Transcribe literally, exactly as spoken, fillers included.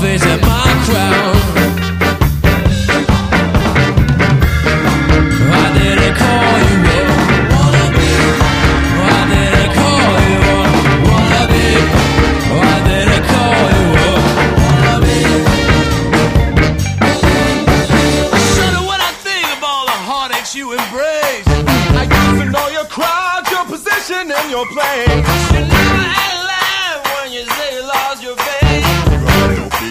face and my crown. Why did I call you up? Wanna be? Why did I call you up? Wanna be? Why did I call you up? Wanna be? I shudder when I think of all the heartaches you embrace. I used to know your crowd, your position, and your place. You never had